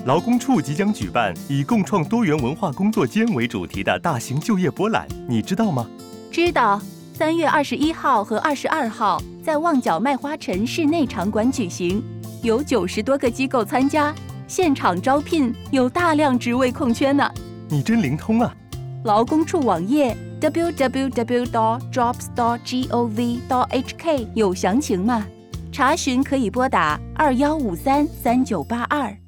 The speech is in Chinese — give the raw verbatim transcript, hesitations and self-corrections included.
劳工处即将举办以共创多元文化工作间为主题的大型就业博览，你知道吗？ 知道，三月二十一号和二十二号在旺角麦花臣室内场馆举行，有九十多个机构参加，现场招聘，有大量职位空缺呢。 你真灵通啊！ 劳工处网页 double-u double-u double-u dot jobs dot gov dot h k 有详情吗？查询可以拨打二幺五三三九八二。